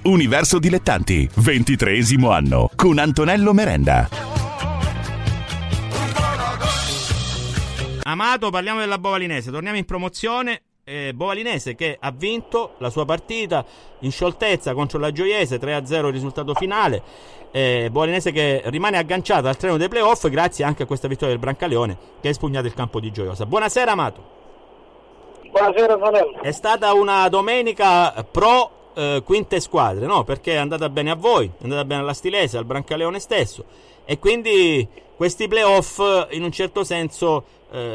Universo Dilettanti, 23° anno, con Antonello Merenda. Amato, parliamo della Bovalinese, torniamo in promozione. Bovalinese che ha vinto la sua partita in scioltezza contro la Gioiese, 3-0 il risultato finale. Bovalinese che rimane agganciata al treno dei playoff grazie anche a questa vittoria del Brancaleone che ha espugnato il campo di Gioiosa. Buonasera Amato. Buonasera Antonello. È stata una domenica pro quinte squadre, no? Perché è andata bene a voi, è andata bene alla Stilese, al Brancaleone stesso, e quindi questi playoff in un certo senso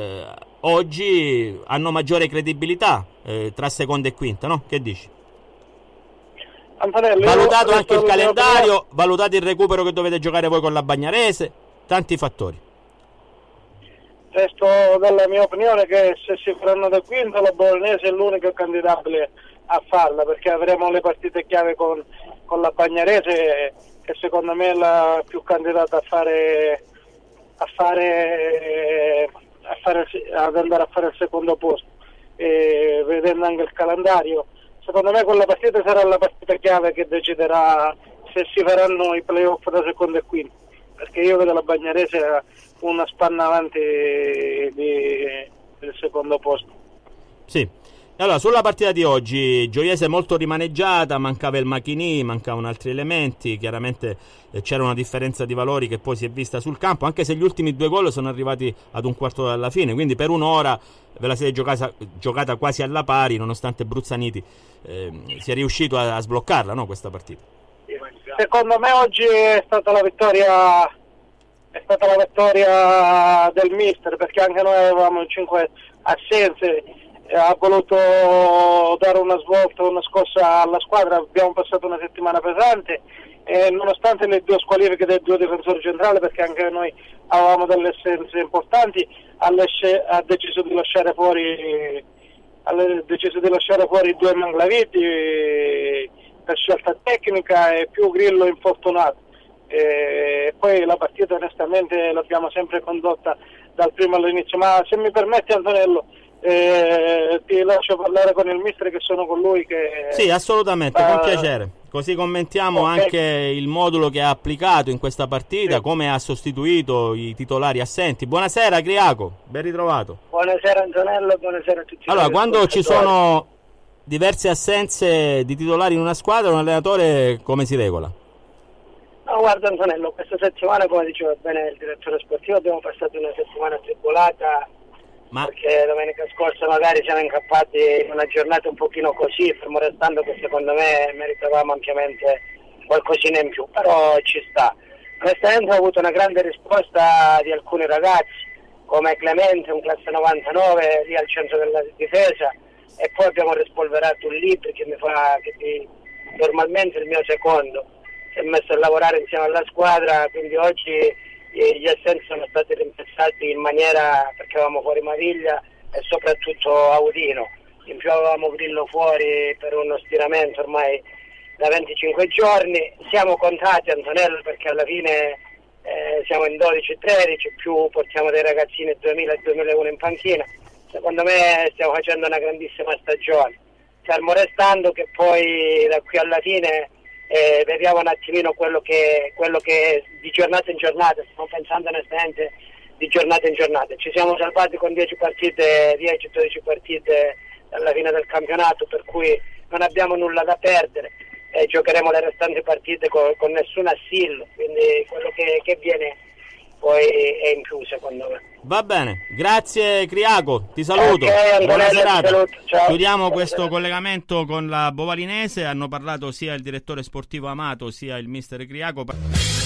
oggi hanno maggiore credibilità tra seconda e quinta, no? Che dici? Antonello, Valutato anche il calendario, valutato il recupero che dovete giocare voi con la Bagnarese, tanti fattori. Resto della mia opinione che se si faranno da quinta la Bolognese è l'unico candidato a farla, perché avremo le partite chiave con la Bagnarese, che secondo me è la più candidata ad andare a fare il secondo posto, e vedendo anche il calendario secondo me quella partita sarà la partita chiave che deciderà se si faranno i playoff da secondo e quinto, perché io vedo la Bagnarese una spanna avanti del secondo posto. Sì. Allora, sulla partita di oggi, Gioiese molto rimaneggiata, mancava il Machinì, mancavano altri elementi, chiaramente c'era una differenza di valori che poi si è vista sul campo, anche se gli ultimi 2 gol sono arrivati ad un quarto dalla fine, quindi per un'ora ve la siete giocata quasi alla pari, nonostante Bruzzaniti sia riuscito a sbloccarla, no, questa partita. Secondo me oggi è stata la vittoria del mister, perché anche noi avevamo 5 assenze. Ha voluto dare una svolta, una scossa alla squadra. Abbiamo passato una settimana pesante e nonostante le 2 squalifiche dei 2 difensori centrali, perché anche noi avevamo delle assenze importanti, ha deciso di lasciare fuori i 2 Manglaviti per scelta tecnica e più Grillo infortunato. E poi la partita onestamente l'abbiamo sempre condotta dal primo all'inizio, ma se mi permetti Antonello, ti lascio parlare con il mister, che sono con lui. Sì, assolutamente, con piacere. Così commentiamo anche il modulo che ha applicato in questa partita, sì, come ha sostituito i titolari assenti. Buonasera Criaco, ben ritrovato. Buonasera Antonello, buonasera a tutti. Allora, quando ci sono diverse assenze di titolari in una squadra, un allenatore come si regola? No, guarda Antonello, questa settimana, come diceva bene il direttore sportivo, abbiamo passato una settimana tribulata. Perché domenica scorsa magari siamo incappati in una giornata un pochino così, fermo restando che secondo me meritavamo ampiamente qualcosina in più, però ci sta. Onestamente ho avuto una grande risposta di alcuni ragazzi, come Clemente, un classe 99 lì al centro della difesa, e poi abbiamo rispolverato un Libri che normalmente il mio secondo, si è messo a lavorare insieme alla squadra, quindi oggi gli assenti sono stati rimpiazzati in maniera, perché avevamo fuori Maviglia e soprattutto Audino, in più avevamo Grillo fuori per uno stiramento ormai da 25 giorni. Siamo contati Antonello, perché alla fine siamo in 12-13, più portiamo dei ragazzini 2000 e 2001 in panchina. Secondo me stiamo facendo una grandissima stagione, fermo restando che poi da qui alla fine vediamo un attimino quello che di giornata in giornata, stiamo pensando onestamente di giornata in giornata. Ci siamo salvati con 10-12 partite alla fine del campionato, per cui non abbiamo nulla da perdere e giocheremo le restanti partite con nessun assillo, quindi quello che viene poi è in più secondo me. Va bene, grazie Criaco, ti saluto, buona serata. Chiudiamo questo collegamento con la Bovalinese. Hanno parlato sia il direttore sportivo Amato sia il mister Criaco.